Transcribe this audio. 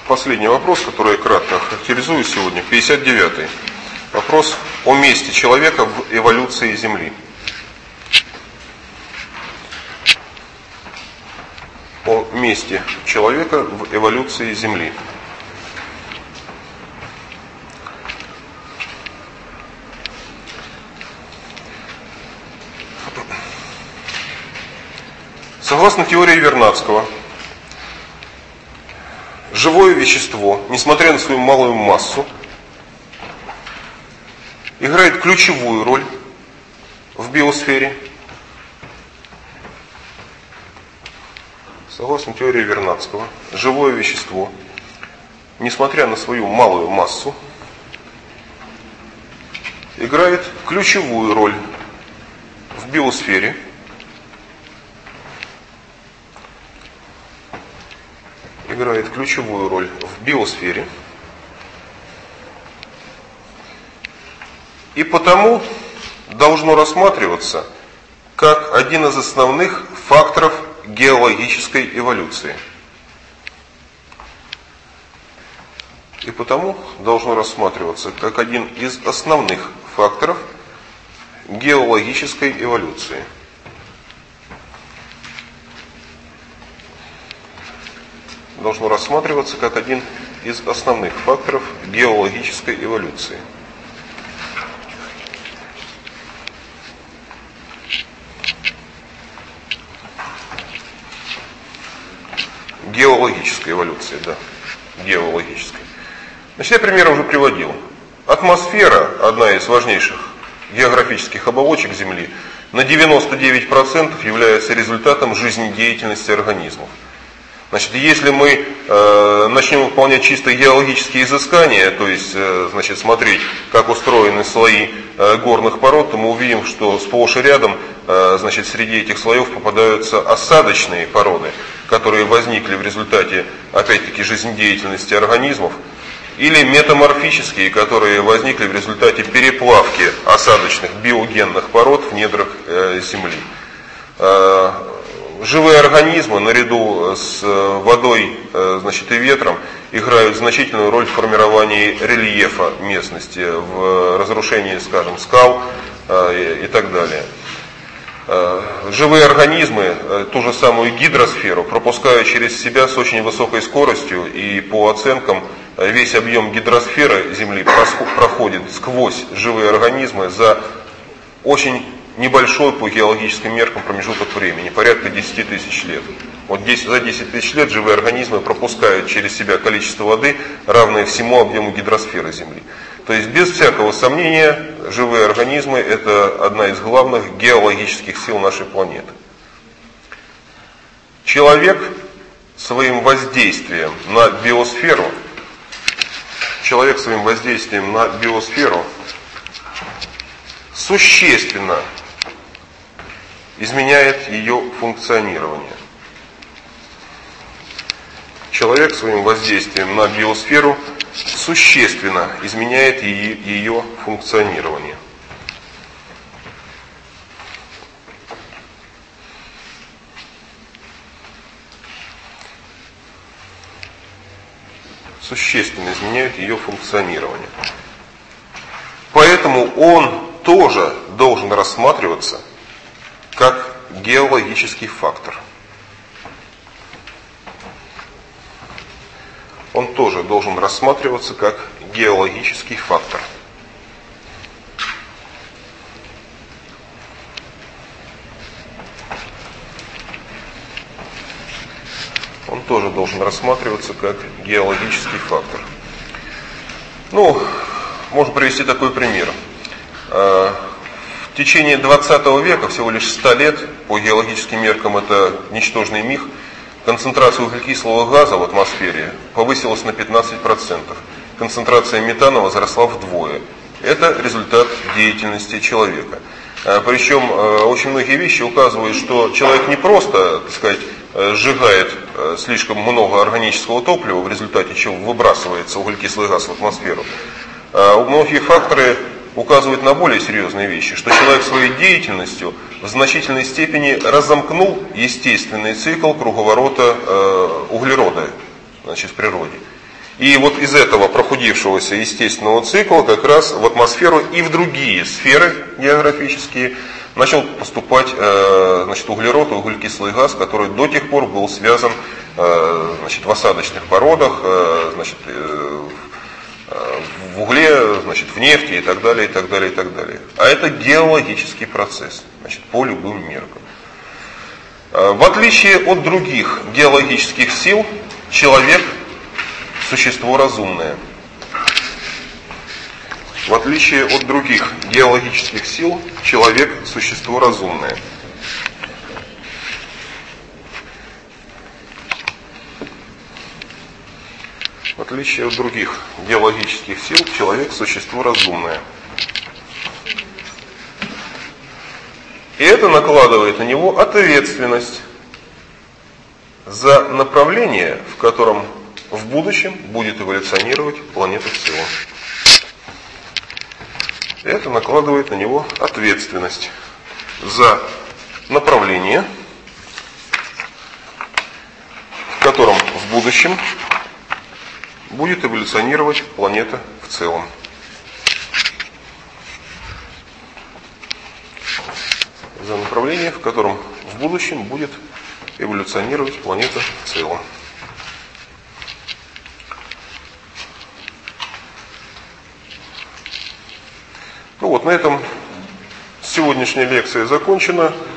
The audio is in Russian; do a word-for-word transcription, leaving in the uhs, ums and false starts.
Последний вопрос, который я кратко характеризую сегодня, пятьдесят девятый. Вопрос о месте человека в эволюции Земли. О месте человека в эволюции Земли. Согласно теории Вернадского, живое вещество, несмотря на свою малую массу, играет ключевую роль в биосфере. Согласно теории Вернадского, живое вещество, несмотря на свою малую массу, играет ключевую роль в биосфере. играет ключевую роль в биосфере. И потому должно рассматриваться как один из основных факторов геологической эволюции. И потому должно рассматриваться как один из основных факторов геологической эволюции. Должно рассматриваться как один из основных факторов геологической эволюции. Геологической эволюции, да, геологической. Значит, я примеры уже приводил. Атмосфера, одна из важнейших географических оболочек Земли, на девяносто девять процентов является результатом жизнедеятельности организмов. Значит, если мы э, начнем выполнять чисто геологические изыскания, то есть э, значит, смотреть, как устроены слои э, горных пород, то мы увидим, что сплошь и рядом э, значит, среди этих слоев попадаются осадочные породы, которые возникли в результате, опять-таки, жизнедеятельности организмов, или метаморфические, которые возникли в результате переплавки осадочных биогенных пород в недрах э, Земли. Э, Живые организмы наряду с водой, значит, и ветром играют значительную роль в формировании рельефа местности, в разрушении, скажем, скал и так далее. Живые организмы ту же самую гидросферу пропускают через себя с очень высокой скоростью, и по оценкам весь объем гидросферы Земли проходит сквозь живые организмы за очень небольшой по геологическим меркам промежуток времени, порядка десять тысяч лет. Вот за десять тысяч лет живые организмы пропускают через себя количество воды, равное всему объему гидросферы Земли. То есть, без всякого сомнения, живые организмы – это одна из главных геологических сил нашей планеты. Человек своим воздействием на биосферу, человек своим воздействием на биосферу существенно изменяет ее функционирование. Человек своим воздействием на биосферу существенно изменяет ее функционирование. Существенно изменяет ее функционирование. Поэтому он тоже должен рассматриваться как геологический фактор. Он тоже должен рассматриваться как геологический фактор. Он тоже должен рассматриваться как геологический фактор. Ну, можно привести такой пример. В течение двадцатого века, всего лишь ста лет, по геологическим меркам это ничтожный миг, концентрация углекислого газа в атмосфере повысилась на пятнадцать процентов. Концентрация метана возросла вдвое. Это результат деятельности человека. Причем очень многие вещи указывают, что человек не просто, так сказать, сжигает слишком много органического топлива, в результате чего выбрасывается углекислый газ в атмосферу. Многие факторы указывают на более серьезные вещи, что человек своей деятельностью в значительной степени разомкнул естественный цикл круговорота э, углерода, значит, в природе. И вот из этого прохудившегося естественного цикла как раз в атмосферу и в другие сферы географические начал поступать значит, углерод и углекислый газ, который до тех пор был связан значит, в осадочных породах, значит, в угле, значит, в нефти и так далее, и так далее, и так далее. А это геологический процесс, значит, по любым меркам. В отличие от других геологических сил, человек – существо разумное. В отличие от других геологических сил, человек – существо разумное. В отличие от других геологических сил, человек – существо разумное. И это накладывает на него ответственность за направление, в котором в будущем будет эволюционировать планета в целом. И это накладывает на него ответственность за направление, в котором в будущем будет эволюционировать планета в целом. За направление, в котором в будущем будет эволюционировать планета в целом. Ну вот, на этом сегодняшняя лекция закончена.